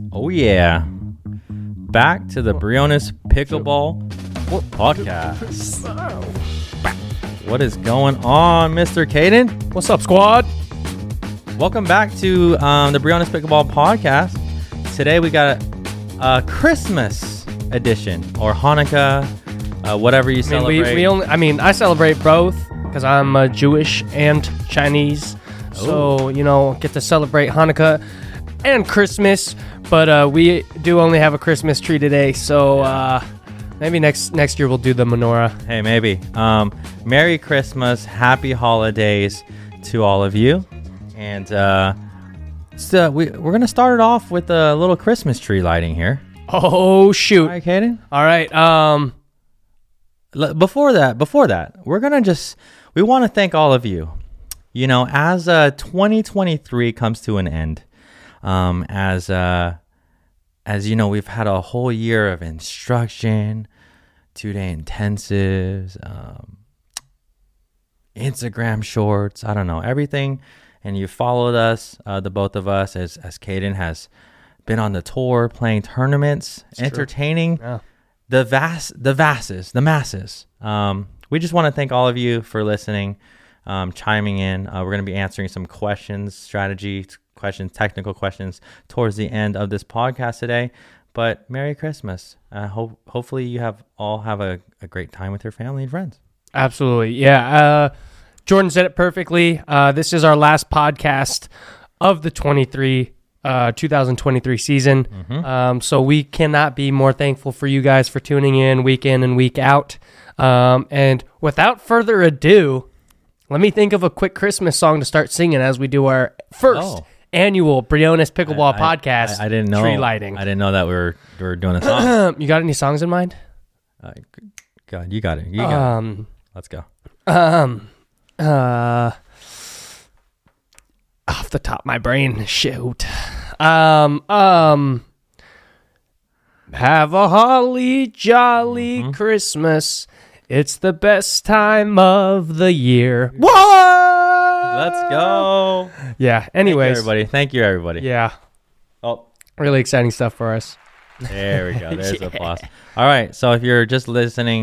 Oh yeah, back to the Briones Pickleball Podcast. What is going on, Mr. Caden? What's up, squad? Welcome back to the Briones Pickleball Podcast. Today we got a Christmas edition or Hanukkah, whatever you celebrate. I celebrate both because I'm Jewish and Chinese. So, get to celebrate Hanukkah and Christmas, but we do only have a Christmas tree today, so maybe next year we'll do the menorah. Hey, maybe. Merry Christmas, Happy Holidays to all of you, and so we're gonna start it off with a little Christmas tree lighting here. Oh shoot! All right, Caden. All right. Before that, we want to thank all of you. As 2023 comes to an end, as we've had a whole year of instruction, 2-day intensives, Instagram shorts, I don't know, everything. And you followed us, the both of us, as Caden has been on the tour, playing tournaments, it's entertaining the masses. We just want to thank all of you for listening, chiming in. We're going to be answering some questions, strategy questions, technical questions towards the end of this podcast today. But Merry Christmas. Hopefully you all have a great time with your family and friends. Absolutely. Yeah. Jordan said it perfectly. This is our last podcast of the 2023 season. Mm-hmm. So we cannot be more thankful for you guys for tuning in and week out. And without further ado, let me think of a quick Christmas song to start singing as we do our first annual Briones Pickleball Podcast. I didn't know tree lighting. I didn't know that we were doing a song. You got any songs in mind? God, you got it. You got it. Let's go. Off the top of my brain, shoot. Have a holly jolly Christmas. It's the best time of the year. What? Let's go. Yeah. Anyways, Thank you, everybody. Yeah. Oh, really exciting stuff for us. there we go. There's applause. All right. So if you're just listening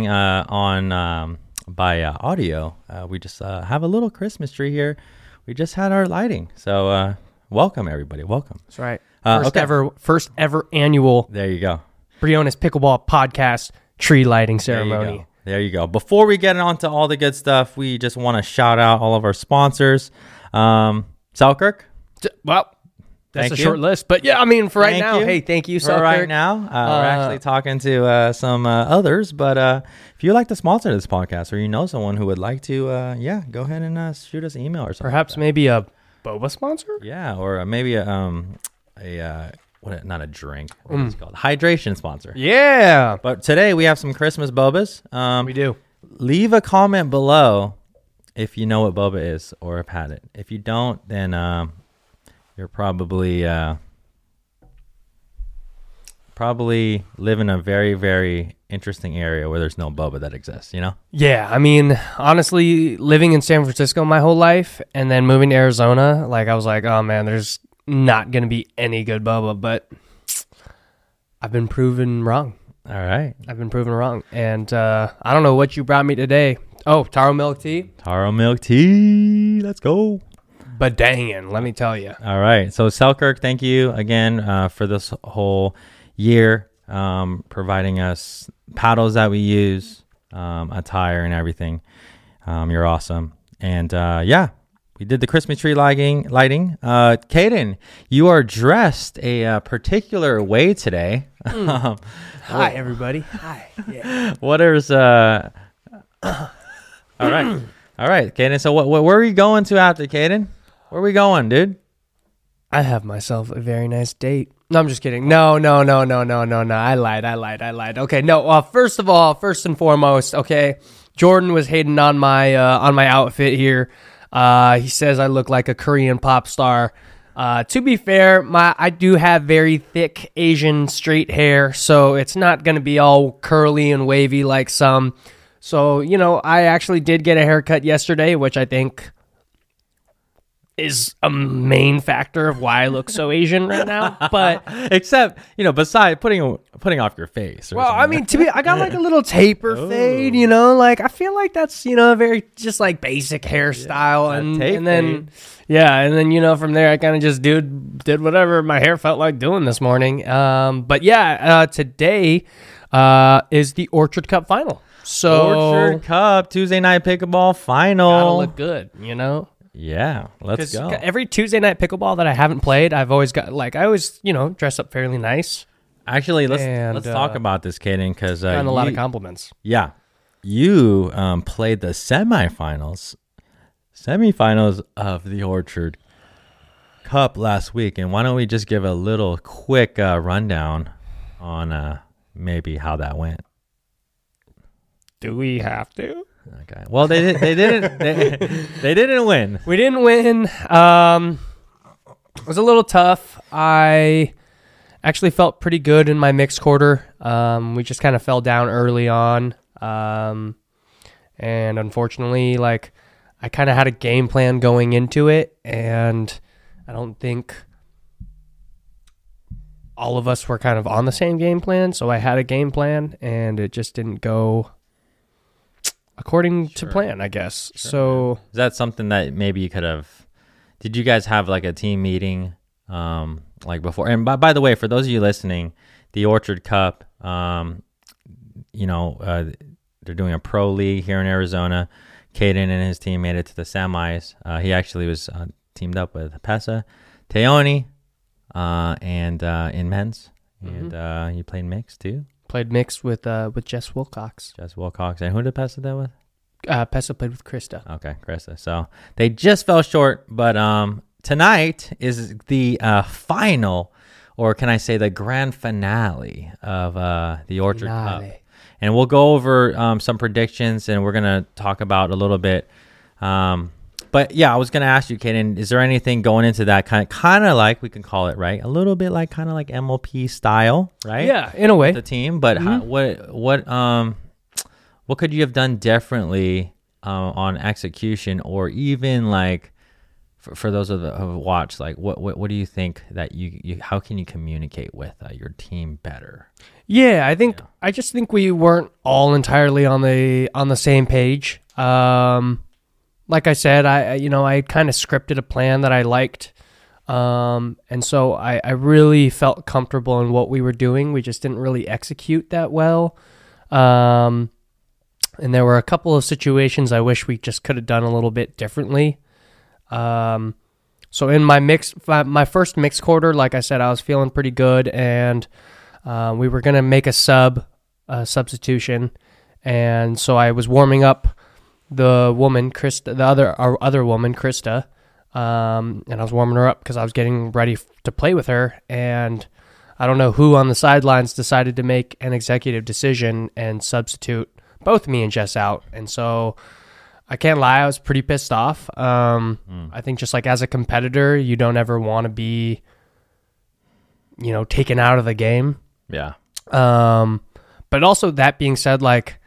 by audio, we just have a little Christmas tree here. We just had our lighting. So welcome, everybody. Welcome. That's right. First ever annual. There you go. Briones Pickleball Podcast tree lighting ceremony. There you go. Before we get on to all the good stuff, we just want to shout out all of our sponsors. Selkirk. Well, that's a short list, but yeah, for right now, hey, thank you, Selkirk. For right now, we're actually talking to some others, but if you like to sponsor this podcast or you know someone who would like to, go ahead and shoot us an email or something. Perhaps maybe a boba sponsor? Yeah, or maybe not a drink. What is it called? Hydration sponsor. Yeah. But today we have some Christmas bobas. We do. Leave a comment below if you know what boba is or have had it. If you don't, then you're probably live in a very, very interesting area where there's no boba that exists, Yeah, honestly, living in San Francisco my whole life and then moving to Arizona, I was like, oh man, there's not going to be any good boba, but I've been proven wrong. All right. I've been proven wrong. And I don't know what you brought me today. Oh, taro milk tea. Taro milk tea. Let's go. But dang, let me tell you. All right. So Selkirk, thank you again for this whole year, providing us paddles that we use, attire and everything. You're awesome. And we did the Christmas tree lighting. Caden, you are dressed a particular way today. Hi, everybody. Hi. Yeah. What is all right, Caden. So where are you going to after, Caden? Where are we going, dude? I have myself a very nice date. No, I'm just kidding. No. I lied. Okay, no. Well, first and foremost, okay, Jordan was hating on my outfit here. He says I look like a Korean pop star. To be fair, I do have very thick Asian straight hair, so it's not going to be all curly and wavy like some. So, I actually did get a haircut yesterday, which I think is a main factor of why I look so Asian right now. But except, beside putting off your face. Well, I mean, I got like a little taper fade, like I feel like that's, a very just like basic hairstyle. And then, from there I kind of just did whatever my hair felt like doing this morning. Today is the Orchard Cup final. So Orchard Cup Tuesday night pickleball final. Gotta look good, Yeah, let's go. Every Tuesday night pickleball that I haven't played, I've always got I always dress up fairly nice. Actually, let's talk about this, Kaden, because gotten a lot of compliments. Yeah, you played the semifinals of the Orchard Cup last week, and why don't we just give a little quick rundown on maybe how that went? Do we have to? Okay. Well, they didn't win. We didn't win. It was a little tough. I actually felt pretty good in my mixed quarter. We just kind of fell down early on. And unfortunately, I kind of had a game plan going into it, and I don't think all of us were kind of on the same game plan. So I had a game plan, and it just didn't go according to plan, I guess. Sure. So is that something that maybe you could have? Did you guys have a team meeting before? And by the way, for those of you listening, the Orchard Cup, they're doing a pro league here in Arizona. Caden and his team made it to the semis. He actually was teamed up with Pesa Teoni and in men's, and you played mixed too. Played mixed with Jess Wilcox. And who did Pesa that with? Pesa played with Krista. Okay, Krista. So they just fell short, but tonight is the final, or can I say the grand finale of the Orchard Cup. And we'll go over some predictions, and we're going to talk about a little bit. But yeah, I was going to ask you, Kaden, is there anything going into that kind of like, we can call it, right? A little bit kind of like MLP style, right? Yeah, in a way. The team, but what could you have done differently on execution, or even for those of who have watched, what do you think that you how can you communicate with your team better? Yeah, I just think we weren't all entirely on the same page. Like I said, I kind of scripted a plan that I liked. And so I really felt comfortable in what we were doing. We just didn't really execute that well. And there were a couple of situations I wish we just could have done a little bit differently. So in my first mixed quarter, like I said, I was feeling pretty good, and we were going to make a substitution. And so I was warming up the woman, Krista, our other woman, Krista, and I was warming her up because I was getting ready to play with her, and I don't know who on the sidelines decided to make an executive decision and substitute both me and Jess out, and so I can't lie, I was pretty pissed off. I think just as a competitor, you don't ever want to be, taken out of the game. Yeah. But also, that being said, like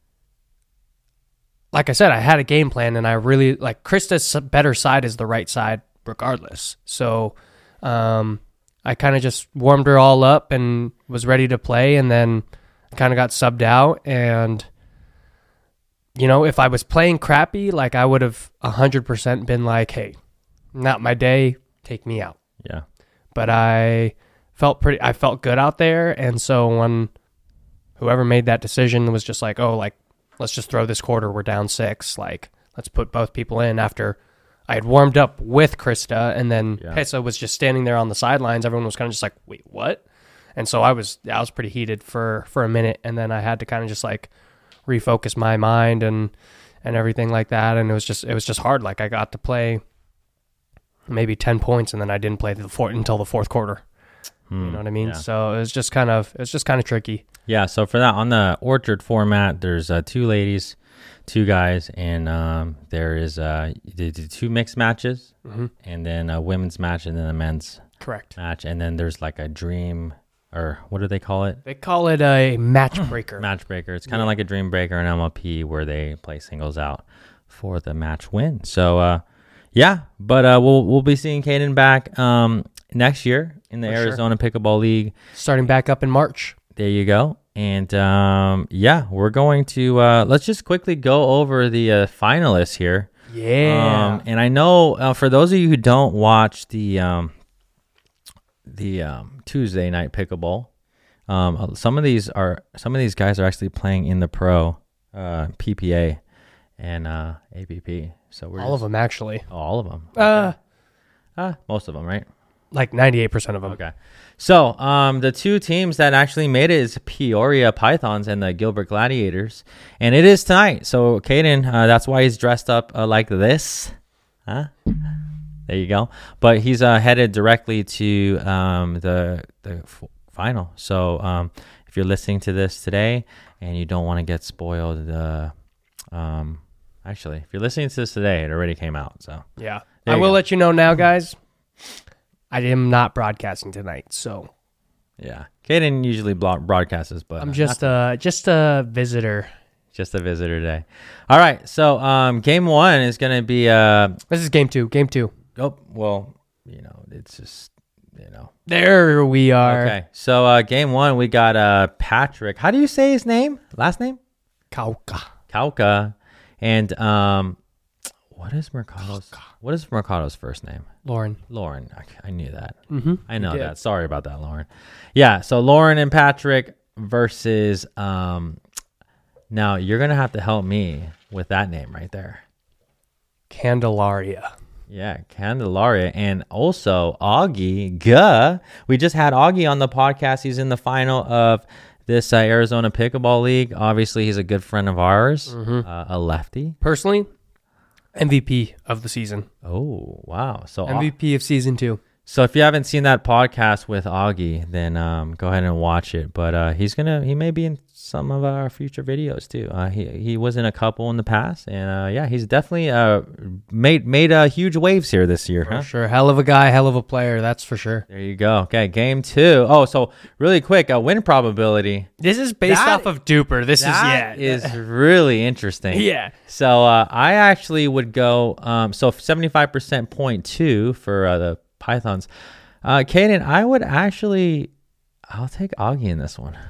I said, I had a game plan, and I really Krista's better side is the right side regardless. So I kind of just warmed her all up and was ready to play, and then kind of got subbed out. And, if I was playing crappy, I would have 100% been like, hey, not my day, take me out. Yeah. But I felt good out there, and so when whoever made that decision was just let's just throw this quarter. We're down 6. Let's put both people in after I had warmed up with Krista, and then Pesa was just standing there on the sidelines. Everyone was kind of just like, wait, what? And so I was pretty heated for a minute, and then I had to kind of just refocus my mind and everything like that. And it was just hard. I got to play maybe 10 points, and then I didn't play until the fourth quarter. You know what I mean? Yeah. So it was just kind of tricky. Yeah. So for that, on the Orchard format, there's 2 ladies, 2 guys, and there is the 2 mixed matches, and then a women's match, and then a men's match, and then there's a dream, or what do they call it? They call it a match breaker. Match breaker. It's kind of like a dream breaker in MLP, where they play singles out for the match win. So Yeah, but we'll be seeing Caden back next year in the Arizona Pickleball League. Starting back up in March. There you go. And we're going to let's just quickly go over the finalists here. Yeah. And I know for those of you who don't watch the Tuesday night pickleball, some of these guys are actually playing in the pro PPA and APP. So we're all of them actually. Oh, all of them. Okay. Most of them, right? Like 98% of them. Okay. So the two teams that actually made it is Peoria Pythons and the Gilbert Gladiators. And it is tonight. So Caden, that's why he's dressed up like this. Huh? There you go. But he's headed directly to the final. So if you're listening to this today and you don't want to get spoiled, actually, if you're listening to this today, it already came out. So yeah. I will let you know now, guys. I am not broadcasting tonight, so yeah. Caden usually broadcasts, but I'm just a visitor. Just a visitor today. All right, so game one is going to be this is game two. Game two. Oh well, it's just there we are. Okay, so game one we got Patrick. How do you say his name? Last name? Kauka. And what is Mercado's first name? Lauren. I knew that. Mm-hmm. I know that. Sorry about that, Lauren. Yeah, so Lauren and Patrick versus now you're going to have to help me with that name right there. Candelaria. Yeah, Candelaria. And also Augie. We just had Augie on the podcast. He's in the final of this Arizona Pickleball League. Obviously, he's a good friend of ours, a lefty. Personally, MVP of the season. Oh, wow. So MVP of season 2. So if you haven't seen that podcast with Augie, then go ahead and watch it. But he may be in some of our future videos too. He was in a couple in the past, and he's definitely made huge waves here this year. For sure, hell of a guy, hell of a player. That's for sure. There you go. Okay, game 2. Oh, so really quick, win probability. This is based off of Duper. This is really interesting. Yeah. So I actually would go. So 75% 0.2 for the Pythons. Caden, I'll take Augie in this one.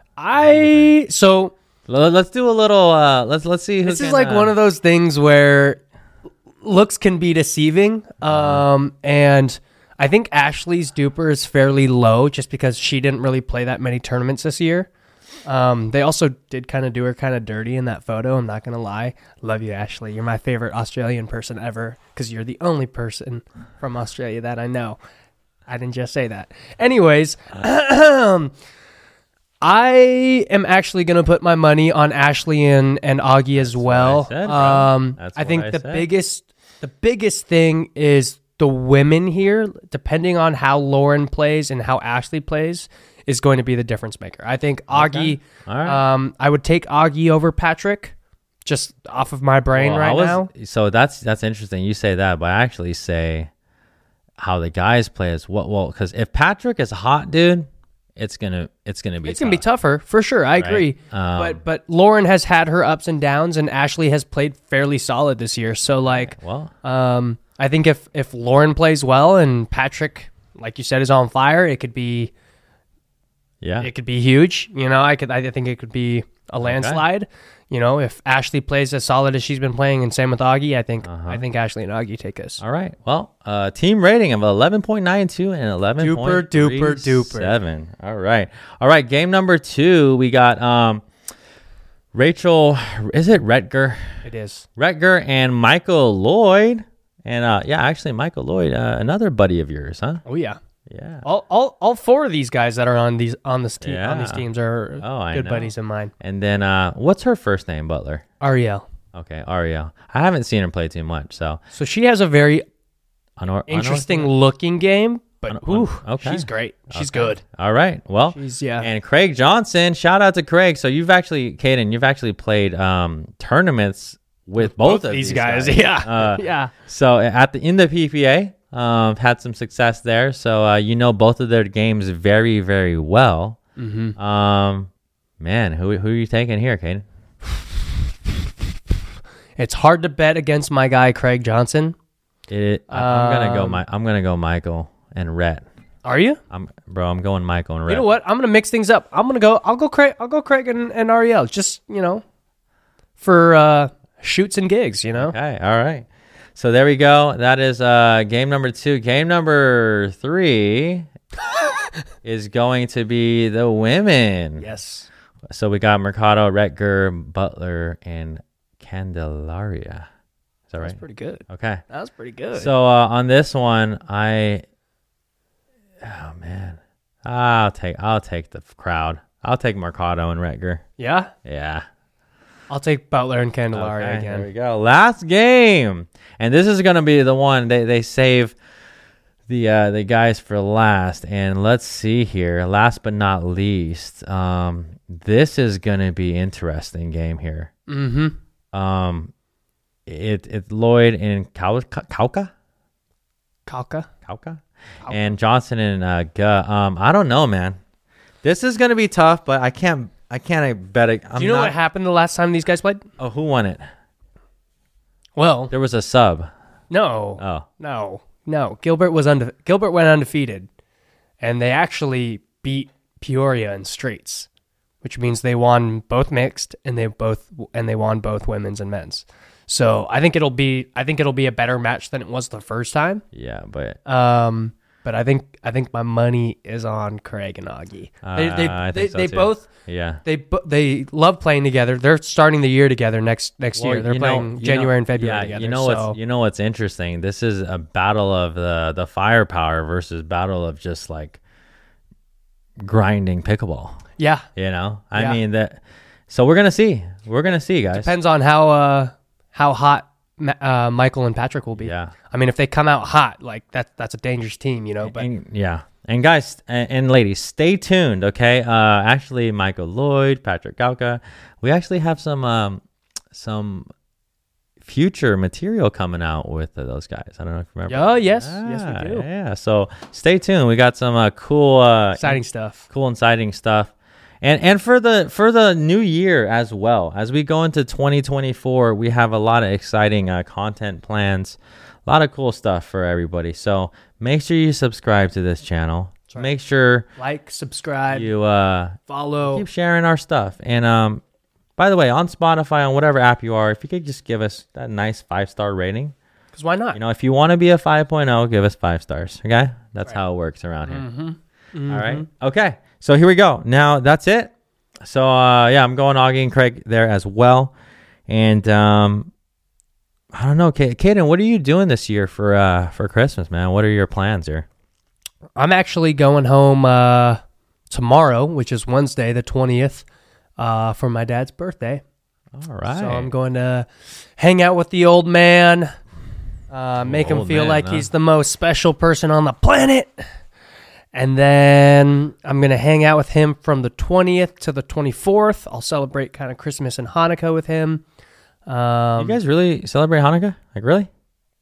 So let's do a little let's see who this is like one of those things where looks can be deceiving. And I think Ashley's Duper is fairly low just because she didn't really play that many tournaments this year. They also did kind of do her kind of dirty in that photo. I'm not going to lie. Love you, Ashley. You're my favorite Australian person ever because you're the only person from Australia that I know. I didn't just say that. Anyways, I am actually going to put my money on Ashley and Augie as well. I think the biggest thing is the women here, depending on how Lauren plays and how Ashley plays, is going to be the difference maker. I think Augie, I would take Augie over Patrick just off of my brain now. So that's interesting. You say that, but I actually say how the guys play is because if Patrick is hot, dude, it's gonna be tougher for sure. I agree. But Lauren has had her ups and downs, and Ashley has played fairly solid this year. So I think if Lauren plays well and Patrick, like you said, is on fire, it could be. Yeah, it could be huge. I think it could be a landslide. Okay. If Ashley plays as solid as she's been playing, and same with Augie, I think Ashley and Augie take us. All right. Well, team rating of 11.92 and 11.37. All right. Game number 2, we got Rachel. Is it Retger? It is Retger and Michael Lloyd, and actually Michael Lloyd, another buddy of yours, huh? Oh yeah. Yeah. All 4 of these guys that are on these teams are good buddies of mine. And then what's her first name, Butler? Ariel. Okay, Ariel. I haven't seen her play too much, so she has a very interesting looking game, but she's great. She's good. All right. Well, and Craig Johnson, shout out to Craig. So Caden, you've actually played tournaments with both of these guys. Yeah. So in the PPA, had some success there, so both of their games very, very well. Mm-hmm. Man, who are you taking here, Caden? It's hard to bet against my guy Craig Johnson. I'm gonna go Michael and Rhett. Are you? I'm going Michael and Rhett. You know what? I'm gonna mix things up. I'll go Craig and Ariel. Just for shoots and gigs. Okay, all right. So there we go. That is game number 2. Game number 3 is going to be the women. Yes. So we got Mercado, Retger, Butler, and Candelaria. Is that right? That's pretty good. Okay. That was pretty good. So on this one, I'll take the crowd. I'll take Mercado and Retger. Yeah? Yeah. I'll take Butler and Candelaria again. There we go. Last game. And this is going to be the one they save the guys for last. And let's see here. Last but not least, this is going to be interesting game here. Mm-hmm. It's Lloyd and Kauka, and Johnson and Guh. I don't know, man. This is going to be tough, but I can't bet it. Do you know what happened the last time these guys played? Oh, who won it? Well, there was a sub. No. Oh. No. Gilbert went undefeated, and they actually beat Peoria in straights, which means they won both mixed and they won both women's and men's. So I think it'll be a better match than it was the first time. Yeah, but I think my money is on Craig and Augie. They both they love playing together. They're starting the year together next year. They're playing January and February together. You know what's interesting? This is a battle of the firepower versus battle of just like grinding pickleball. Yeah. I mean that. So we're gonna see. Guys. Depends on how hot Michael and Patrick will be. Yeah. I mean, if they come out hot, like that's a dangerous team, But and guys and ladies, stay tuned. Okay. Actually, Michael Lloyd, Patrick Kauka, we actually have some future material coming out with those guys. I don't know if you remember. Oh yes, yes we do. Yeah. So stay tuned. We got some cool, exciting stuff. Cool, exciting stuff. And for the new year as well, as we go into 2024, we have a lot of exciting content plans, a lot of cool stuff for everybody. So make sure you subscribe to this channel. Right. Make sure subscribe, you follow, keep sharing our stuff. And by the way, on Spotify, on whatever app you are, if you could just give us that nice 5-star rating, because why not? If you want to be a 5.0, give us 5 stars. Okay, that's how it works around here. Mm-hmm. All right. Okay. So here we go. Now that's it. So I'm going Augie and Craig there as well. And I don't know, Caden, what are you doing this year for Christmas, man? What are your plans here? I'm actually going home tomorrow, which is Wednesday, the 20th, for my dad's birthday. All right. So I'm going to hang out with the old man, make him feel like he's the most special person on the planet. And then I'm going to hang out with him from the 20th to the 24th. I'll celebrate kind of Christmas and Hanukkah with him. You guys really celebrate Hanukkah? Like, really?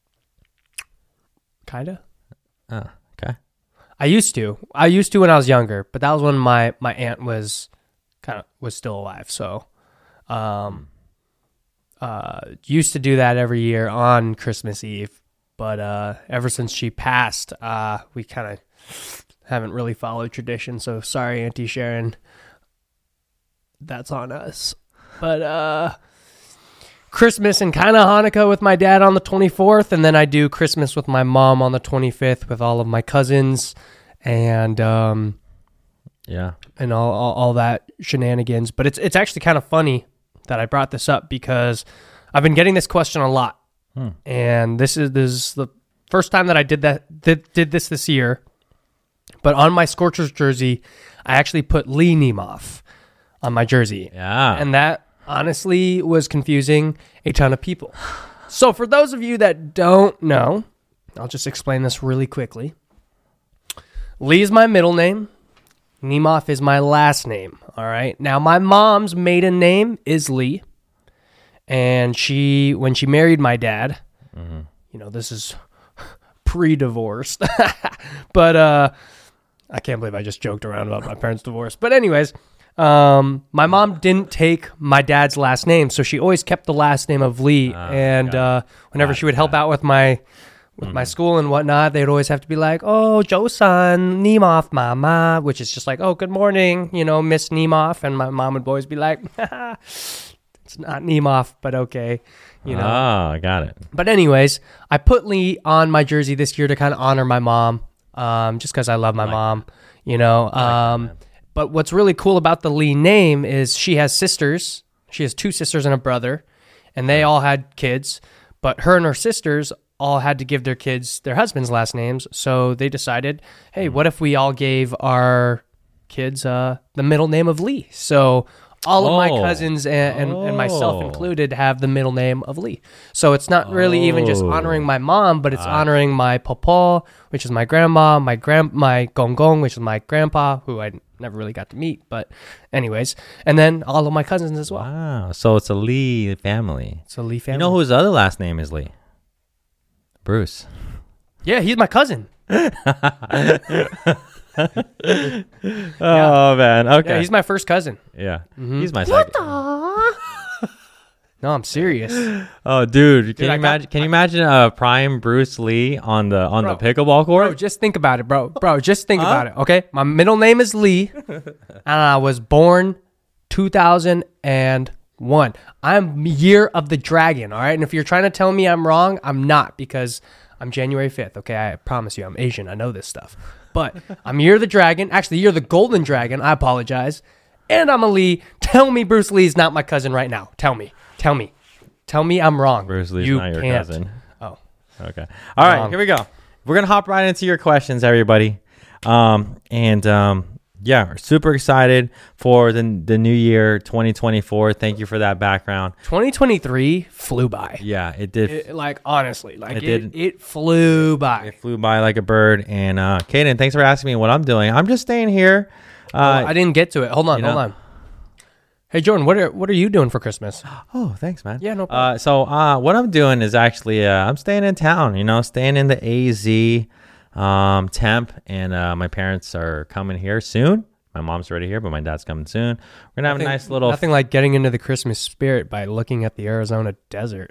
Kind of. Oh, okay. I used to when I was younger, but that was when my aunt was still alive. So, used to do that every year on Christmas Eve. But ever since she passed, we kind of haven't really followed tradition, so sorry, Auntie Sharon. That's on us. But Christmas and kind of Hanukkah with my dad on the 24th, and then I do Christmas with my mom on the 25th with all of my cousins, and and all that shenanigans. But it's actually kind of funny that I brought this up because I've been getting this question a lot, and this is the first time that I did this year. But on my Scorchers jersey, I actually put Lee Nemeth on my jersey. Yeah. And that honestly was confusing a ton of people. So for those of you that don't know, I'll just explain this really quickly. Lee is my middle name. Nemeth is my last name. All right. Now, my mom's maiden name is Lee. And when she married my dad, this is pre-divorce. But I can't believe I just joked around about my parents' divorce. But anyways, my mom didn't take my dad's last name, so she always kept the last name of Lee. And whenever she would help out with my with my school and whatnot, they'd always have to be like, "Oh, Joe-san, Nemoff, mama," which is just like, "Oh, good morning, Miss Nemoff," and my mom would always be like, "It's not Nemoff, but okay." Oh, I got it. But anyways, I put Lee on my jersey this year to kind of honor my mom, just because I love my mom, But what's really cool about the Lee name is she has sisters. She has 2 sisters and a brother, and they all had kids. But her and her sisters all had to give their kids their husbands' last names. So they decided, hey, what if we all gave our kids the middle name of Lee? So all of my cousins and myself included have the middle name of Lee. So it's not really even just honoring my mom, but it's honoring my papa, which is my grandma, my gongong, which is my grandpa, who I never really got to meet. But anyways, and then all of my cousins as well. Wow. So it's a Lee family. It's a Lee family. You know whose other last name is Lee? Bruce. Yeah, he's my cousin. Oh, man. Okay. Yeah, he's my first cousin. Yeah. He's my second. No, I'm serious. Oh, dude. Can you imagine Prime Bruce Lee on the pickleball court? Bro, just think about it, bro. Just think about it, okay? My middle name is Lee, and I was born 2001. I'm year of the dragon, all right? And if you're trying to tell me I'm wrong, I'm not, because I'm January 5th, okay? I promise you, I'm Asian. I know this stuff. But I'm year of the dragon. Actually, year of the golden dragon. I apologize. And I'm a Lee. Tell me Bruce Lee's not my cousin right now. Tell me I'm wrong. Bruce Lee's not your cousin. Oh. Okay. All right, here we go. We're going to hop right into your questions, everybody. Yeah, we're super excited for the new year, 2024. Thank you for that background. 2023 flew by. Yeah, it did. Honestly, it flew by. It flew by like a bird. And Kaden, thanks for asking me what I'm doing. I'm just staying here. I didn't get to it. Hold on. Hey, Jordan, what are you doing for Christmas? Oh, thanks, man. Yeah, no problem. So what I'm doing is actually I'm staying in town, staying in the AZ temp, and my parents are coming here soon. My mom's already here, but my dad's coming soon. We're going to have a nice little... Nothing like getting into the Christmas spirit by looking at the Arizona desert.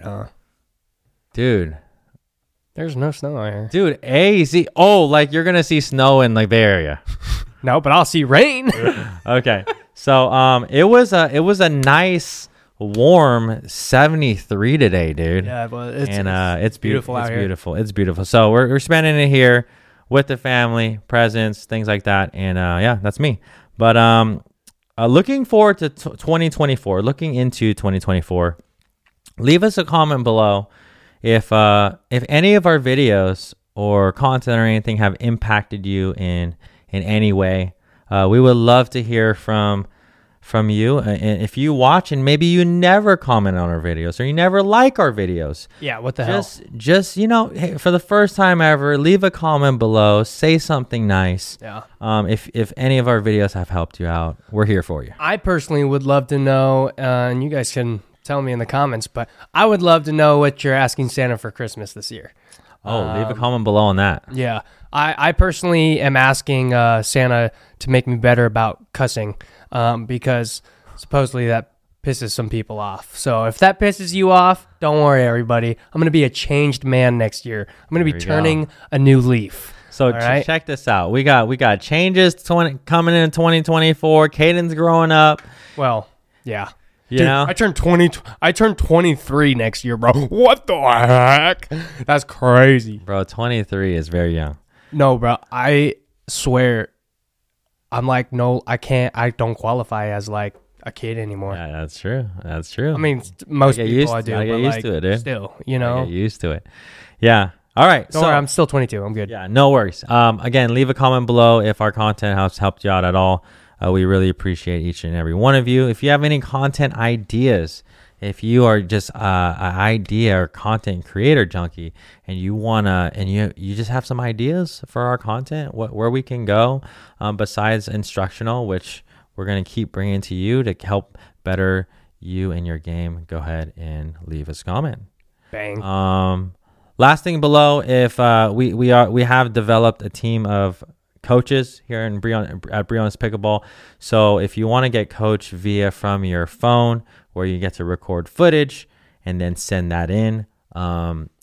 Dude. There's no snow out here. Dude, AZ... Oh, like you're going to see snow in like Bay Area. No, but I'll see rain. Okay. So it was a nice warm 73 today, dude. Yeah, well, it's beautiful out here. It's beautiful. So we're spending it here with the family, presents, things like that, and yeah, that's me. But looking forward to 2024, looking into 2024. Leave us a comment below if any of our videos or content or anything have impacted you in any way. We would love to hear from you. And if you watch and maybe you never comment on our videos or you never like our videos. Yeah, what the hell? Just hey, for the first time ever, leave a comment below. Say something nice. Yeah. If any of our videos have helped you out, we're here for you. I personally would love to know, and you guys can tell me in the comments, but I would love to know what you're asking Santa for Christmas this year. Oh, leave a comment below on that. Yeah. I personally am asking Santa to make me better about cussing because supposedly that pisses some people off. So if that pisses you off, don't worry, everybody. I'm going to be a changed man next year. I'm going to be turning a new leaf. So check this out. We got changes coming in 2024. Caden's growing up. Well, yeah. You Dude, know? I turned 23 next year, bro. What the heck? That's crazy. Bro, 23 is very young. No, bro. I swear. I'm like, no, I can't. I don't qualify as like a kid anymore. Yeah, that's true. That's true. I mean, most people I do. I get used to it, dude. Still, you know. I get used to it. Yeah. All right. Don't worry, I'm still 22. I'm good. Yeah, no worries. Again, leave a comment below if our content has helped you out at all. We really appreciate each and every one of you. If you have any content ideas, if you are just an idea or content creator junkie and you wanna and you just have some ideas for our content, where we can go besides instructional, which we're gonna keep bringing to you to help better you in your game, go ahead and leave us a comment. Bang. Last thing below, if we have developed a team of coaches here at Briones Pickleball. So if you want to get coached from your phone, where you get to record footage and then send that in,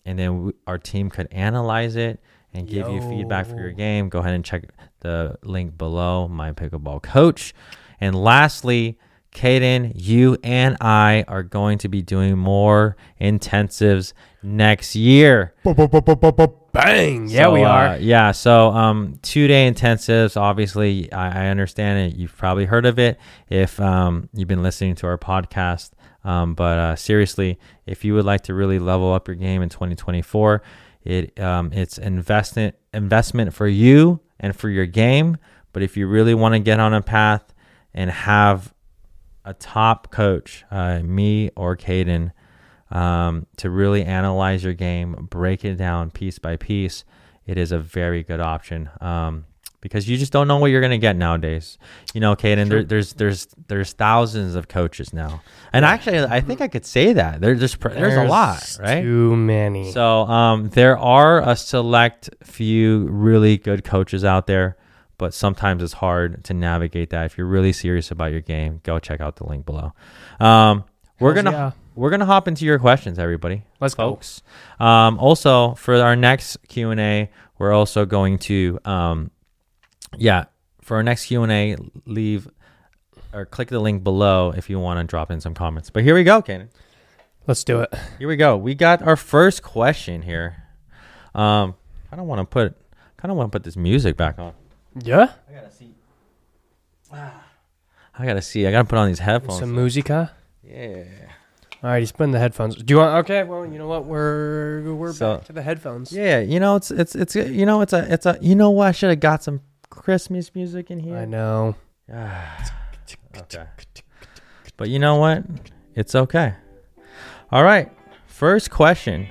and then our team could analyze it and give you feedback for your game, go ahead and check the link below, My Pickleball Coach. And lastly, Caden, you and I are going to be doing more intensives next year. Bang! Yeah, we are. Yeah, so 2-day intensives. Obviously, I understand it. You've probably heard of it if you've been listening to our podcast. But seriously, if you would like to really level up your game in 2024, it's investment for you and for your game. But if you really want to get on a path and have a top coach, me or Caden, to really analyze your game, break it down piece by piece, it is a very good option. Because you just don't know what you're gonna get nowadays. You know, Caden, there's thousands of coaches now, and actually, I think I could say that there's a lot, right? Too many. So there are a select few really good coaches out there, but sometimes it's hard to navigate that. If you're really serious about your game, go check out the link below. We're gonna hop into your questions, everybody. Let's go. Also, for our next Q&A, we're also going to for our next Q&A, leave or click the link below if you want to drop in some comments. But here we go, Caden. Let's do it. Here we go. We got our first question here. I don't want to put this music back on. Yeah? I gotta see. I gotta put on these headphones. Some musica? Yeah. All right, he's putting the headphones. Do you want? Okay, well, you know what? We're back to the headphones. Yeah, you know it's you know it's a you know what? I should have got some Christmas music in here. I know. Okay. But you know what? It's okay. All right. First question.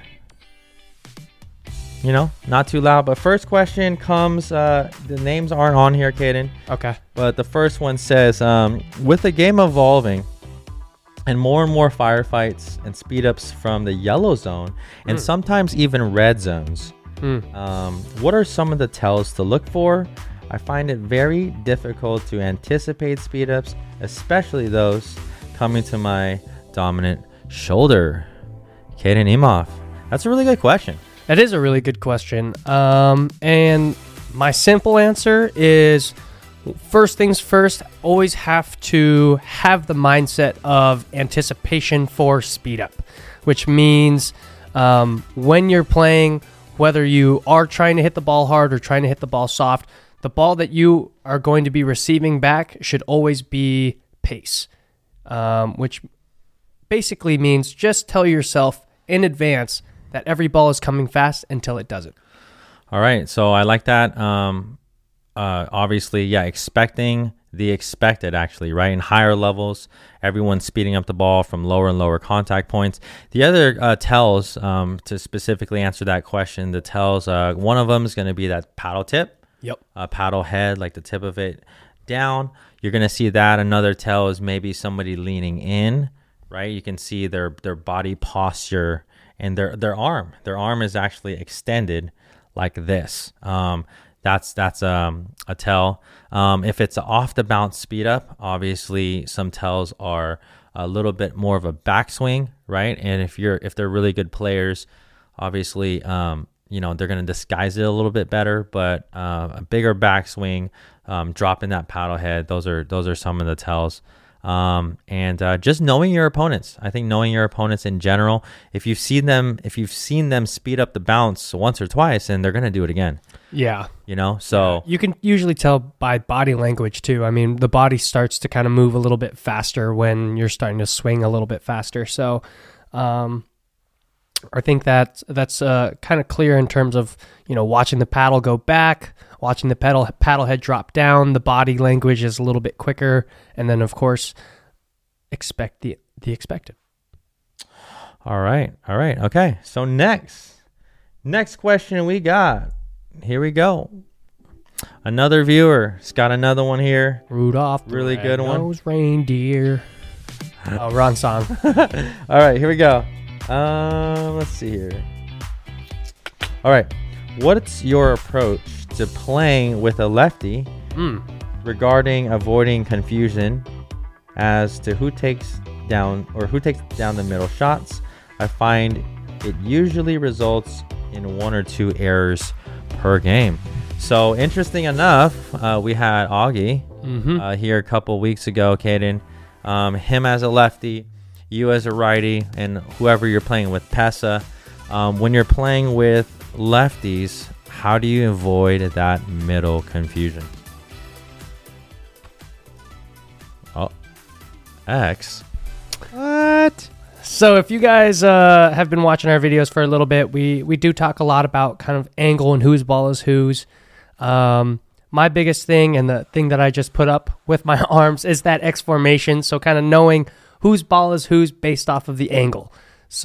You know, not too loud, but first question comes, the names aren't on here, Caden. Okay. But the first one says, with the game evolving and more firefights and speed ups from the yellow zone and sometimes even red zones, what are some of the tells to look for? I find it very difficult to anticipate speed ups, especially those coming to my dominant shoulder. Caden Imhoff. That's a really good question. That is a really good question. And my simple answer is, first things first, always have to have the mindset of anticipation for speed up, which means when you're playing, whether you are trying to hit the ball hard or trying to hit the ball soft, the ball that you are going to be receiving back should always be pace, which basically means just tell yourself in advance that every ball is coming fast until it doesn't. All right. So I like that. Obviously, expecting the expected, actually, right? In higher levels, everyone's speeding up the ball from lower and lower contact points. The other tells, to specifically answer that question, the tells, one of them is going to be that paddle tip. Yep. Paddle head, like the tip of it down. You're going to see that. Another tell is maybe somebody leaning in, right? You can see their body posture and their arm. Their arm is actually extended like this. That's a tell. If it's an off the bounce speed up, obviously some tells are a little bit more of a backswing, right? And if they're really good players, obviously they're going to disguise it a little bit better, but a bigger backswing, dropping that paddle head, those are some of the tells. And just knowing your opponents. I think knowing your opponents in general, if you've seen them speed up the bounce once or twice, and they're going to do it again. Yeah. So you can usually tell by body language too. I mean, the body starts to kind of move a little bit faster when you're starting to swing a little bit faster. So, I think that's kind of clear in terms of, watching the paddle go back, watching the paddle head drop down. The body language is a little bit quicker. And then, of course, expect the expected. All right. Okay. So next question we got. Here we go. Another viewer's got another one here. Rudolph, really good one. Reindeer. Oh, wrong song. All right, here we go. Let's see here. All right. What's your approach to playing with a lefty regarding avoiding confusion as to who takes down the middle shots? I find it usually results in 1 or 2 errors per game. So interesting enough, we had Augie here a couple weeks ago, Caden. Him as a lefty, you as a righty, and whoever you're playing with, Pesa. When you're playing with lefties, how do you avoid that middle confusion? Oh, X. What? So if you guys have been watching our videos for a little bit, we do talk a lot about kind of angle and whose ball is whose. My biggest thing, and the thing that I just put up with my arms, is that X formation. So kind of knowing whose ball is whose based off of the angle.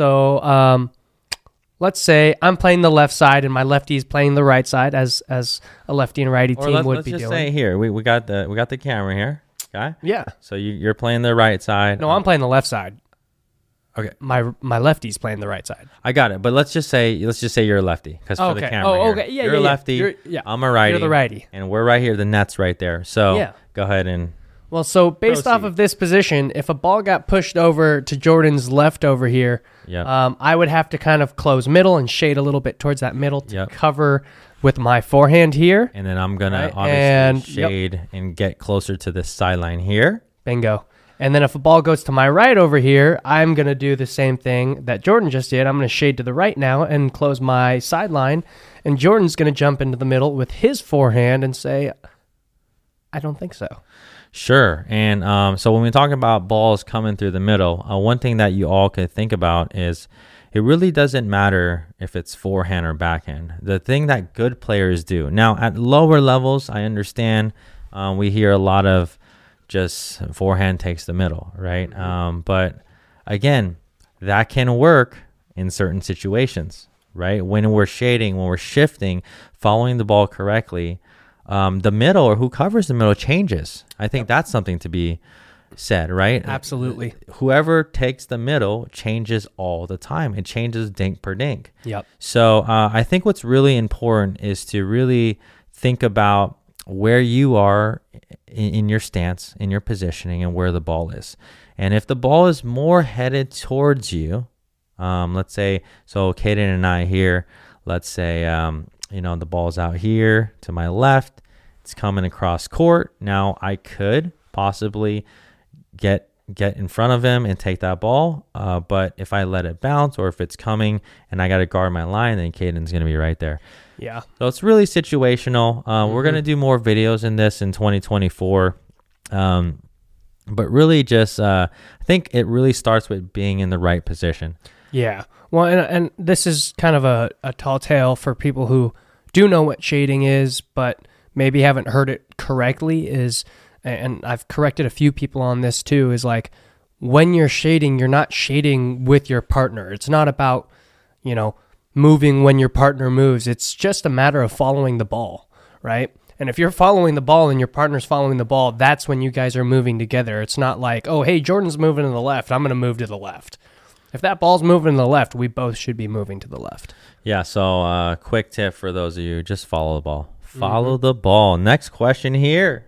So let's say I'm playing the left side and my lefty is playing the right side, as a lefty and righty team would be doing. Let's just say here we got the camera here, okay? Yeah. So you're playing the right side. No, I'm playing the left side. Okay. My lefty's playing the right side. I got it, but let's just say you're a lefty, because for the camera here, okay. Yeah, you're a lefty. I'm a righty. You're the righty, and we're right here. The net's right there. So go ahead and. Well, so based off of this position, if a ball got pushed over to Jordan's left over here, I would have to kind of close middle and shade a little bit towards that middle to cover with my forehand here. And then I'm gonna obviously shade and get closer to this sideline here. Bingo. And then if a ball goes to my right over here, I'm going to do the same thing that Jordan just did. I'm going to shade to the right now and close my sideline. And Jordan's going to jump into the middle with his forehand and say, I don't think so. Sure. And so when we talk about balls coming through the middle, one thing that you all could think about is it really doesn't matter if it's forehand or backhand. The thing that good players do. Now, at lower levels, I understand we hear a lot of just forehand takes the middle, right? But again, that can work in certain situations, right? When we're shading, when we're shifting, following the ball correctly, the middle, or who covers the middle, changes. I think that's something to be said, right? Absolutely. Whoever takes the middle changes all the time. It changes dink per dink. Yep. So I think what's really important is to really think about where you are in your stance, in your positioning, and where the ball is. And if the ball is more headed towards you, let's say, so Caden and I here, let's say, the ball's out here to my left, it's coming across court. Now I could possibly get in front of him and take that ball, but if I let it bounce, or if it's coming and I got to guard my line, then Caden's going to be right there. Yeah. So it's really situational. We're going to do more videos in this in 2024. But really just, I think it really starts with being in the right position. Yeah. Well, and this is kind of a tall tale for people who do know what shading is, but maybe haven't heard it correctly, and I've corrected a few people on this too, is like, when you're shading, you're not shading with your partner. It's not about, moving when your partner moves. It's just a matter of following the ball, right? And if you're following the ball and your partner's following the ball, that's when you guys are moving together. It's not like, oh, hey, Jordan's moving to the left, I'm going to move to the left. If that ball's moving to the left, we both should be moving to the left. Yeah, so quick tip for those of you, just follow the ball. Follow the ball. Next question here.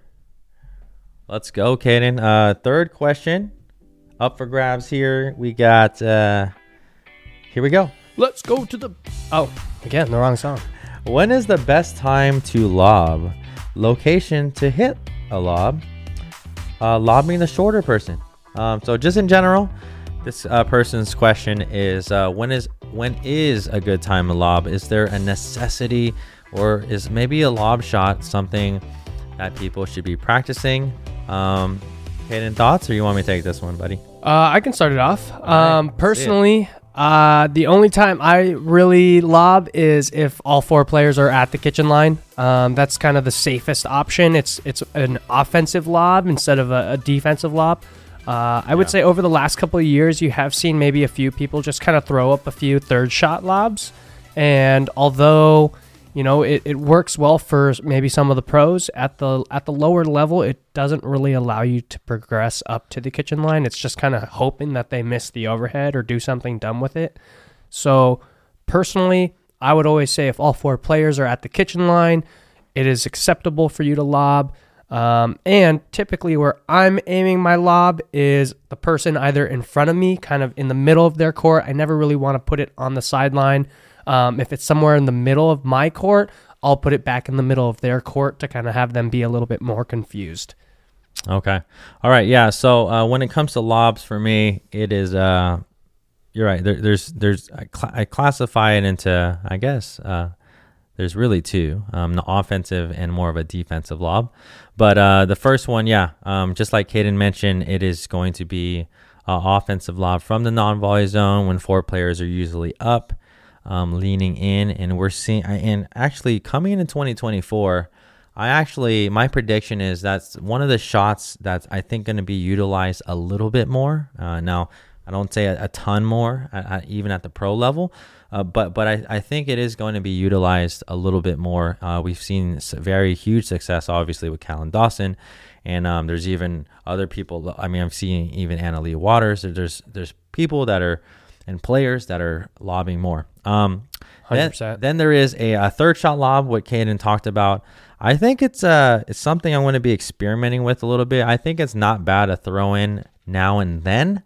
Let's go, Caden. Third question up for grabs here. We got, here we go. Let's go to the... Oh, again, the wrong song. When is the best time to lob? Location to hit a lob. Lobbing the shorter person. So just in general, this person's question is, when is a good time to lob? Is there a necessity, or is maybe a lob shot something that people should be practicing? Hayden, thoughts, or you want me to take this one, buddy? I can start it off. Personally, the only time I really lob is if all 4 players are at the kitchen line. That's kind of the safest option. It's an offensive lob instead of a defensive lob. I would say over the last couple of years, you have seen maybe a few people just kind of throw up a few third shot lobs. And although, it works well for maybe some of the pros, at the lower level, it doesn't really allow you to progress up to the kitchen line. It's just kind of hoping that they miss the overhead or do something dumb with it. So personally, I would always say if all 4 players are at the kitchen line, it is acceptable for you to lob. And typically where I'm aiming my lob is the person either in front of me, kind of in the middle of their court. I never really want to put it on the sideline. If it's somewhere in the middle of my court, I'll put it back in the middle of their court to kind of have them be a little bit more confused. Okay. All right. Yeah. So when it comes to lobs for me, it is, you're right. I classify it into, I guess, there's really two, the offensive and more of a defensive lob. But the first one, just like Caden mentioned, it is going to be offensive lob from the non-volley zone when 4 players are usually up, leaning in. And we're seeing, and actually coming into 2024, my prediction is that's one of the shots that's I think going to be utilized a little bit more. Now, I don't say a ton more, even at the pro level, but I think it is going to be utilized a little bit more. We've seen very huge success, obviously, with Callan Dawson, and there's even other people. I mean, I'm seeing even Annalie Waters. There's people that are and players that are lobbing more. 100%. Then there is a third shot lob, what Caden talked about. I think it's something I'm going to be experimenting with a little bit. I think it's not bad to throw in now and then.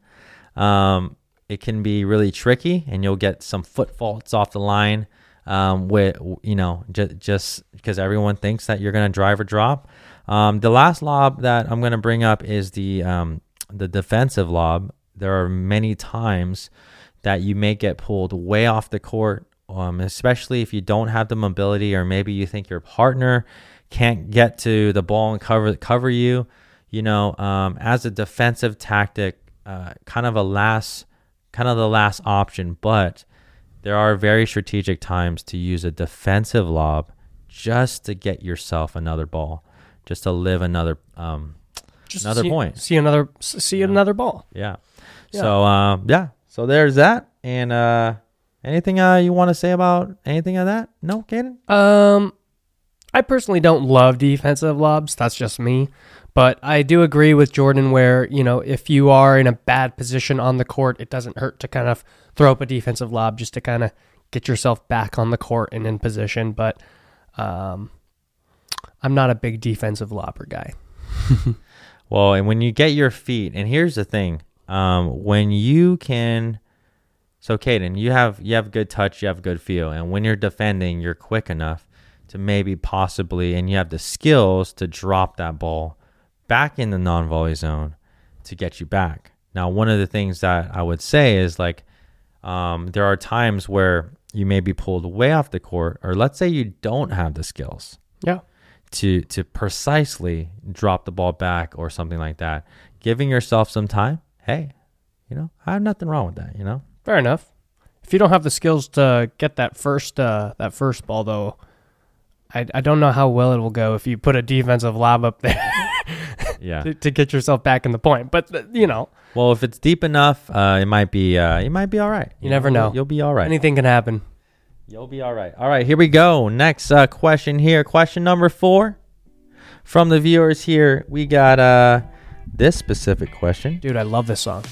It can be really tricky, and you'll get some foot faults off the line with just because everyone thinks that you're going to drive or drop. The last lob that I'm going to bring up is the defensive lob. There are many times that you may get pulled way off the court, especially if you don't have the mobility, or maybe you think your partner can't get to the ball and cover you. As a defensive tactic, kind of the last option, but there are very strategic times to use a defensive lob just to get yourself another ball, just to live another point. See another ball. Yeah. So there's that. And anything you want to say about anything of that? No, Caden? I personally don't love defensive lobs. That's just me. But I do agree with Jordan where, if you are in a bad position on the court, it doesn't hurt to kind of throw up a defensive lob just to kind of get yourself back on the court and in position. But I'm not a big defensive lobber guy. Well, and when you get your feet, and here's the thing, when you can, so Caden, you have good touch, you have good feel, and when you're defending, you're quick enough to maybe possibly, and you have the skills to drop that ball back in the non-volley zone to get you back. Now, one of the things that I would say is there are times where you may be pulled way off the court, or let's say you don't have the skills. Yeah. To precisely drop the ball back or something like that. Giving yourself some time, hey, I have nothing wrong with that, Fair enough. If you don't have the skills to get that first ball, though, I don't know how well it will go if you put a defensive lob up there. Yeah. to get yourself back in the point. But, Well, if it's deep enough, it might be all right. You never know. You'll be all right. Anything can happen. You'll be all right. All right, here we go. Next question here. Question number 4 from the viewers here. We got this specific question. Dude, I love this song.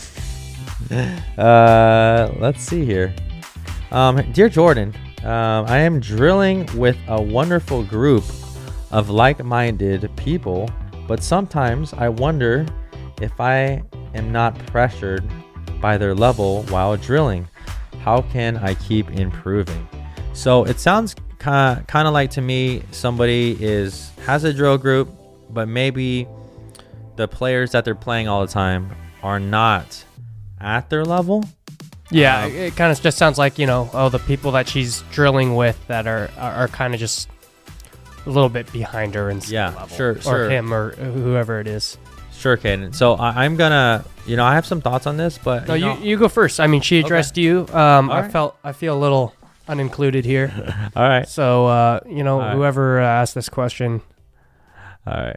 Let's see here. Dear Jordan, I am drilling with a wonderful group of like-minded people, but sometimes I wonder if I am not pressured by their level while drilling. How can I keep improving? So it sounds kind of like to me somebody has a drill group, but maybe the players that they're playing all the time are not at their level. Yeah, it kind of just sounds like, the people that she's drilling with that are kind of just a little bit behind her in skill level. Sure. Or him or whoever it is. Sure, Caden. So I'm gonna, I have some thoughts on this, but no, you go first. I mean, she addressed you. I feel a little unincluded here. All right. So whoever asked this question. All right.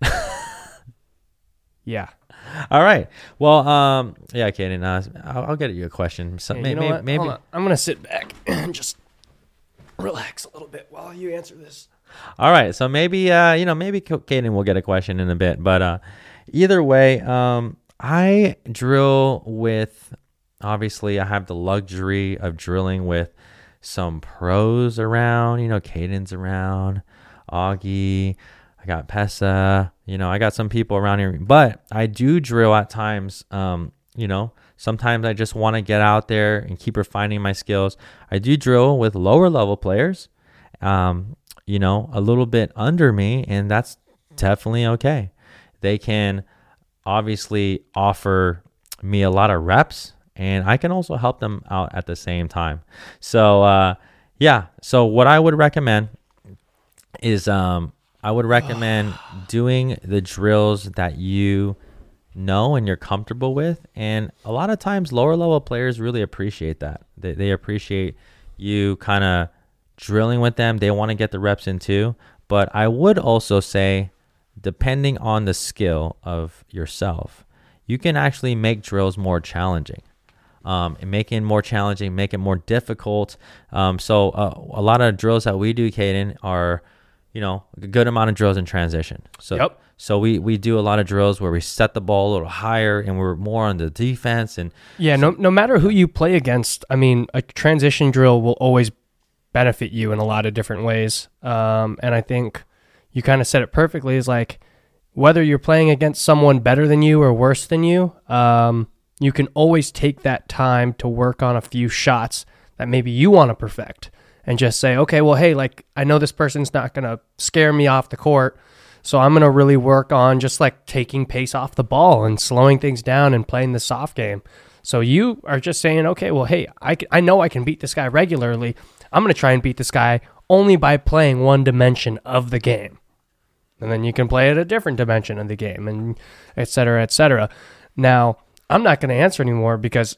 Yeah. All right. Well, Caden. I'll get you a question. So maybe. Hold on. I'm gonna sit back and just relax a little bit while you answer this. All right. So maybe maybe Caden will get a question in a bit, but either way, I drill with. Obviously, I have the luxury of drilling with some pros around. Caden's around, Augie. I got Pesa, I got some people around here, but I do drill at times. Sometimes I just want to get out there and keep refining my skills. I do drill with lower level players, a little bit under me, and that's definitely okay. They can obviously offer me a lot of reps, and I can also help them out at the same time. So, so what I would recommend is doing the drills that you know and you're comfortable with. And a lot of times lower level players really appreciate that. They appreciate you kind of drilling with them. They want to get the reps in too. But I would also say, depending on the skill of yourself, you can actually make drills more challenging. And make it more challenging, make it more difficult. So a lot of drills that we do, Caden, are, a good amount of drills in transition. So we do a lot of drills where we set the ball a little higher and we're more on the defense. And no matter who you play against, I mean, a transition drill will always benefit you in a lot of different ways. And I think you kind of said it perfectly. Is like, whether you're playing against someone better than you or worse than you, you can always take that time to work on a few shots that maybe you want to perfect and just say, okay, well, hey, like, I know this person's not going to scare me off the court, so I'm going to really work on just like taking pace off the ball and slowing things down and playing the soft game. So you are just saying, okay, well, hey, I know I can beat this guy regularly. I'm going to try and beat this guy only by playing one dimension of the game. And then you can play at a different dimension of the game, and et cetera, et cetera. Now, I'm not going to answer anymore because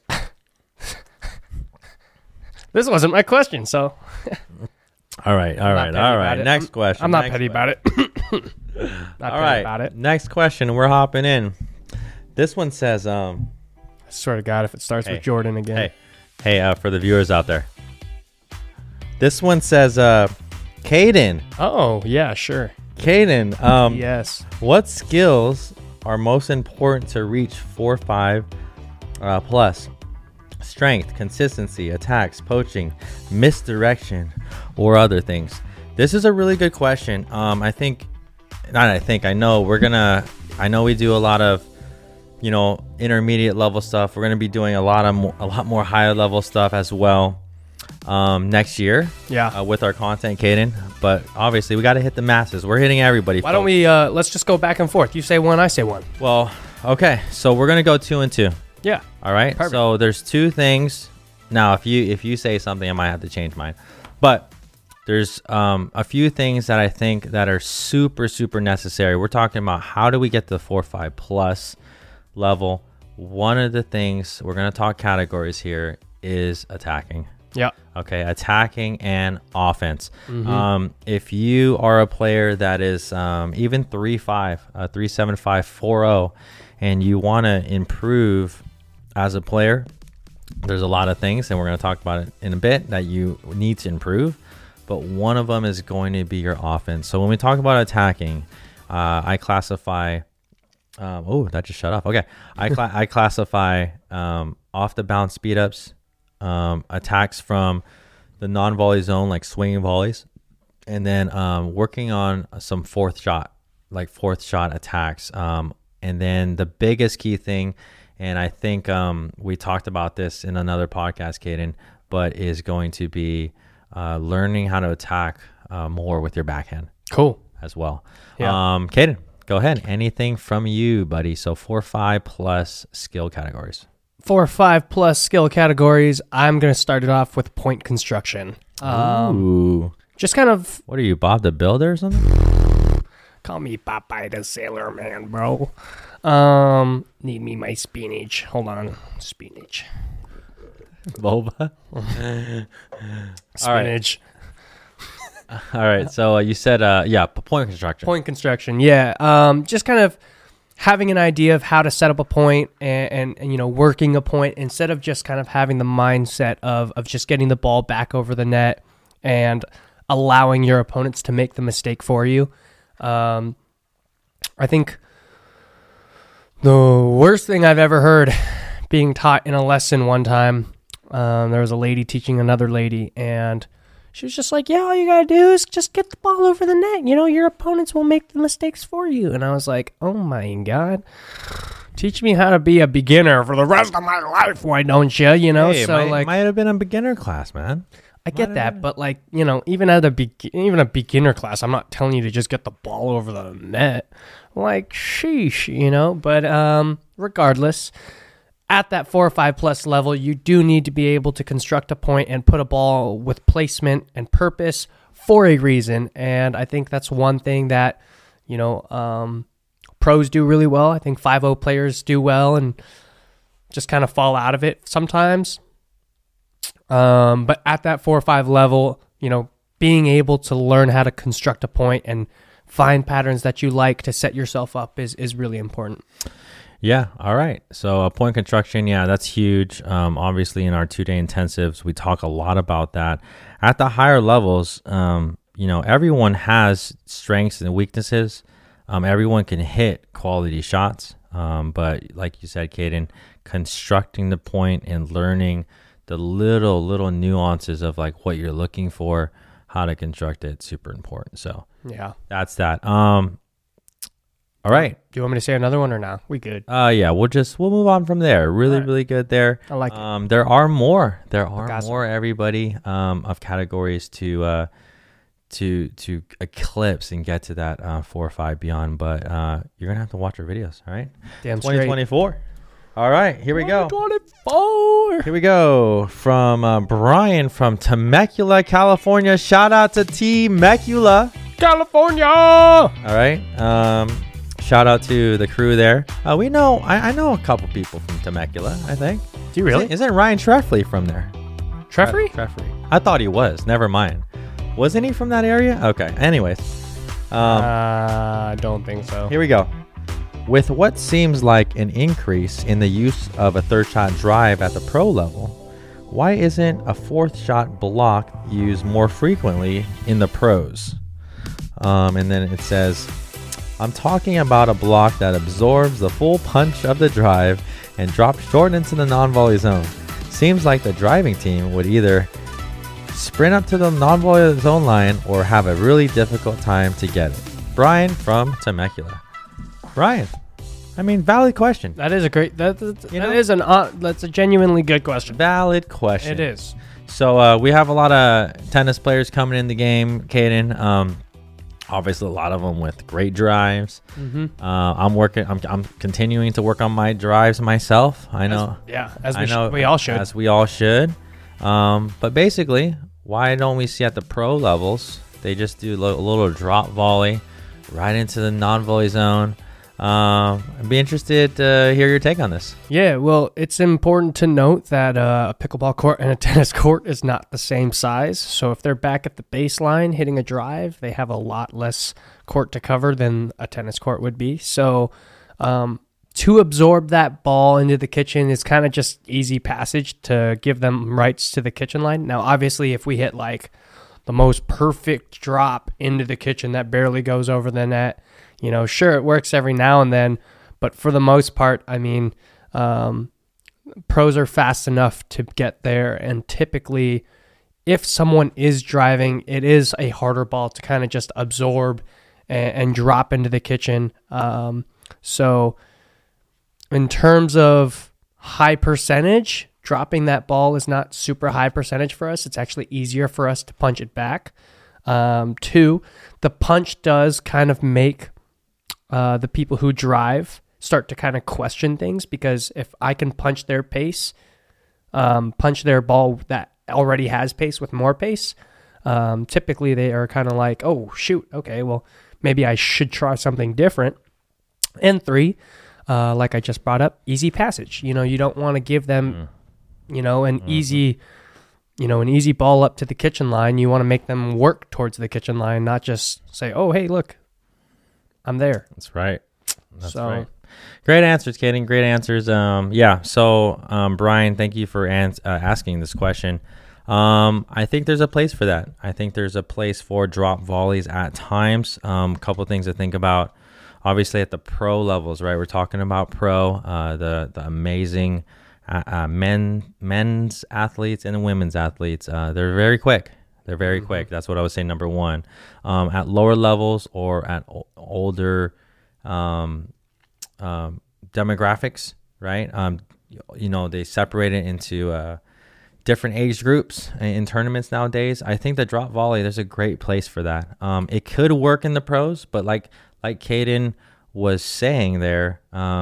this wasn't my question. So, all right. Next question. I'm not petty about it. All right. Next question. We're hopping in. This one says, I swear to God, if it starts with Jordan again. Hey, for the viewers out there. This one says, Caden. Oh, yeah, sure. Caden. Yes. What skills are most important to reach 4-5 plus? Strength, consistency, attacks, poaching, misdirection, or other things? This is a really good question. I know we do a lot of, intermediate level stuff. We're going to be doing a lot more higher level stuff as well next year. With our content, Caden. But obviously we got to hit the masses. We're hitting everybody. Why don't we let's just go back and forth. You say one, I say one. Well, okay. So we're going to go 2 and 2. Yeah. All right. Perfect. So there's 2 things. Now, if you say something, I might have to change mine. But there's a few things that I think that are super, super necessary. We're talking about how do we get to the 4-5 plus level. One of the things we're going to talk categories here is attacking. Yeah. Okay. Attacking and offense. Mm-hmm. If you are a player that is even 3-5, 3-7-5, 4-0, and you want to improve as a player, there's a lot of things, and we're going to talk about it in a bit, that you need to improve. But one of them is going to be your offense. So when we talk about attacking, I classify. That just shut off. Okay, I classify off the bounce speed ups, attacks from the non-volley zone, like swinging volleys, and then working on some fourth shot attacks. And then the biggest key thing, and I think we talked about this in another podcast, Caden, but is going to be learning how to attack more with your backhand. Cool. As well. Yeah. Caden, go ahead. Anything from you, buddy? So 4-5 plus skill categories. 4-5 plus skill categories. I'm going to start it off with point construction. Ooh. Just kind of... What are you, Bob the Builder or something? Call me Popeye the Sailor Man, bro. Need me my spinach. Hold on. Spinach. Boba? Spinach. All right. So you said, point construction. Point construction, yeah. Just kind of having an idea of how to set up a point and working a point instead of just kind of having the mindset of just getting the ball back over the net and allowing your opponents to make the mistake for you. I think the worst thing I've ever heard being taught in a lesson one time, there was a lady teaching another lady, and She was just like, yeah, all you got to do is just get the ball over the net. You know, your opponents will make the mistakes for you. And I was like, oh, my God. Teach me how to be a beginner for the rest of my life. Why don't you? You know, hey, so might have been a beginner class, man. I get that, but like, you know, even a beginner class, I'm not telling you to just get the ball over the net. Like, sheesh, you know. But regardless, at that 4 or 5 plus level, you do need to be able to construct a point and put a ball with placement and purpose for a reason. And I think that's one thing that, you know, pros do really well. I think 5-0 players do well and just kind of fall out of it sometimes. But at that 4 or 5 level, you know, being able to learn how to construct a point and find patterns that you like to set yourself up is really important. Yeah. All right. So point construction. Yeah, that's huge. Obviously in our 2-day intensives, we talk a lot about that. At the higher levels, you know, everyone has strengths and weaknesses. Everyone can hit quality shots. But like you said, Caden, constructing the point and learning the little nuances of like what you're looking for, how to construct it, super important. So yeah, that's that. All right. Do you want me to say another one or no? We good? Yeah, we'll move on from there. Really good there. I like it. There are more. Everybody of categories to eclipse and get to that 4 or 5 beyond. But you're gonna have to watch our videos. All right. Damn 2024. Straight. All right, here we go. 2024. Here we go from Brian from Temecula, California. Shout out to Temecula, California. All right. Shout out to the crew there. We know I know a couple people from Temecula, I think. Do you really? Isn't Ryan Treffley from there? Treffley? Treffley. I thought he was. Never mind. Wasn't he from that area? Okay. Anyways. I don't think so. Here we go. With what seems like an increase in the use of a third shot drive at the pro level, why isn't a fourth shot block used more frequently in the pros? And then it says, I'm talking about a block that absorbs the full punch of the drive and drops short into the non-volley zone. Seems like the driving team would either sprint up to the non-volley zone line or have a really difficult time to get it. Brian from Temecula. Brian, I mean, valid question. That is a great. That's a genuinely good question. Valid question. It is. So we have a lot of tennis players coming in the game, Caden. Obviously, a lot of them with great drives. Mm-hmm. I'm continuing to work on my drives myself. I know. We all should. As we all should. But basically, why don't we see at the pro levels? They just do a little drop volley right into the non-volley zone. I'd be interested to hear your take on this. Yeah, well, it's important to note that a pickleball court and a tennis court is not the same size. So if they're back at the baseline hitting a drive, they have a lot less court to cover than a tennis court would be. So to absorb that ball into the kitchen is kind of just easy passage to give them rights to the kitchen line. Now, obviously, if we hit like the most perfect drop into the kitchen that barely goes over the net, you know, sure, it works every now and then, but for the most part, I mean, pros are fast enough to get there, and typically, if someone is driving, it is a harder ball to kind of just absorb and drop into the kitchen. So in terms of high percentage, dropping that ball is not super high percentage for us. It's actually easier for us to punch it back. 2, the punch does kind of make the people who drive start to kind of question things, because if I can punch their pace, punch their ball that already has pace with more pace, typically they are kind of like, oh, shoot, okay, well, maybe I should try something different. And 3, like I just brought up, easy passage. You know, you don't want to give them, an easy ball up to the kitchen line. You want to make them work towards the kitchen line, not just say, oh, hey, look, I'm there. That's right. That's right. Great answers, Kaden. Great answers. So Brian, thank you for asking this question. I think there's a place for that. I think there's a place for drop volleys at times. A couple things to think about. Obviously, at the pro levels, right? We're talking about pro, the amazing men's athletes and the women's athletes. They're very quick. They're very quick. That's what I would say. Number one, at lower levels or at older demographics, right? They separate it into different age groups in tournaments nowadays. I think the drop volley, there's a great place for that. It could work in the pros, but like Caden was saying there,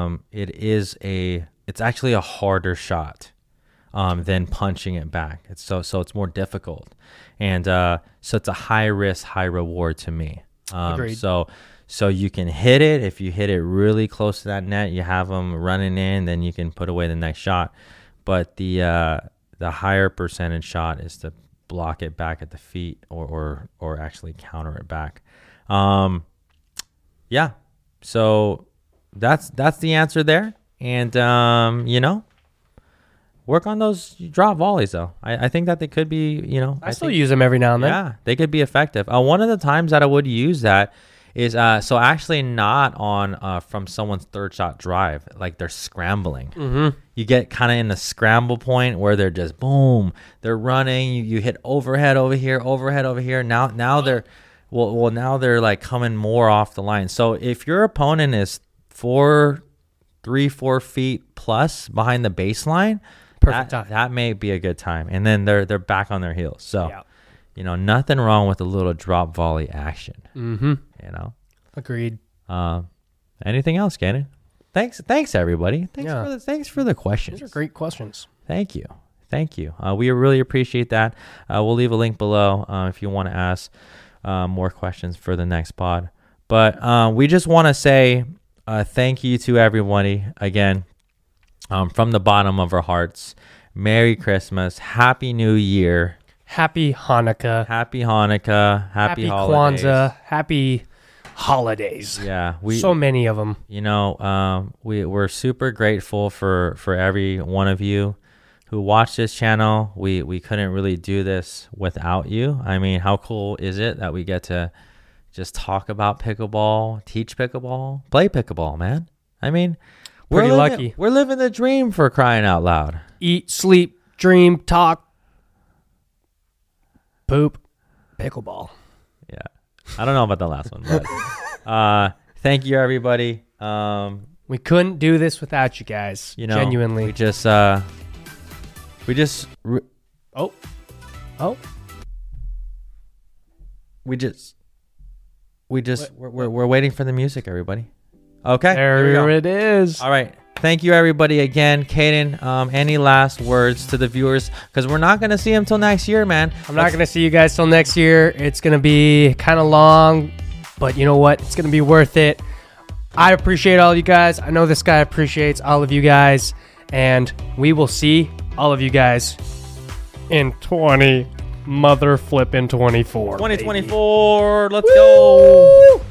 it's actually a harder shot than punching it back. So it's more difficult, and so it's a high risk, high reward to me. Agreed. So you can hit it. If you hit it really close to that net, you have them running in, then you can put away the next shot. But the higher percentage shot is to block it back at the feet or actually counter it back. Yeah. So that's the answer there. And work on those drop volleys though. I think that they could be, I still use them every now and then. Yeah, they could be effective. One of the times that I would use that is so actually not on from someone's third shot drive, like they're scrambling. Mm-hmm. You get kind of in the scramble point where they're just boom, they're running. You hit overhead over here. Now they're now they're like coming more off the line. So if your opponent is 4 feet plus behind the baseline, perfect time. That may be a good time. And then they're back on their heels. So nothing wrong with a little drop volley action. Mm-hmm. Agreed. Agreed. Anything else, Gannon? Thanks everybody. Thanks for the questions. These are great questions. Thank you. We really appreciate that. We'll leave a link below if you want to ask more questions for the next pod. But we just want to say thank you to everybody again from the bottom of our hearts. Merry Christmas. Happy New Year. Happy Hanukkah. Happy Hanukkah. Happy holidays. Kwanzaa. Happy holidays. Yeah. So many of them. We're super grateful for every one of you who watch this channel. We couldn't really do this without you. I mean, how cool is it that we get to just talk about pickleball, teach pickleball, play pickleball, man? I mean, pretty lucky. We're living the dream, for crying out loud. Eat, sleep, dream, talk, poop, pickleball. Yeah. I don't know about the last one, but thank you, everybody. We couldn't do this without you guys. Genuinely. We just we're waiting for the music, everybody. Okay. There it is. All right. Thank you, everybody, again. Caden, any last words to the viewers? Because we're not going to see them till next year, man. I'm not going to see you guys till next year. It's going to be kind of long, but you know what? It's going to be worth it. I appreciate all you guys. I know this guy appreciates all of you guys. And we will see all of you guys in 2024. 2024. Let's go.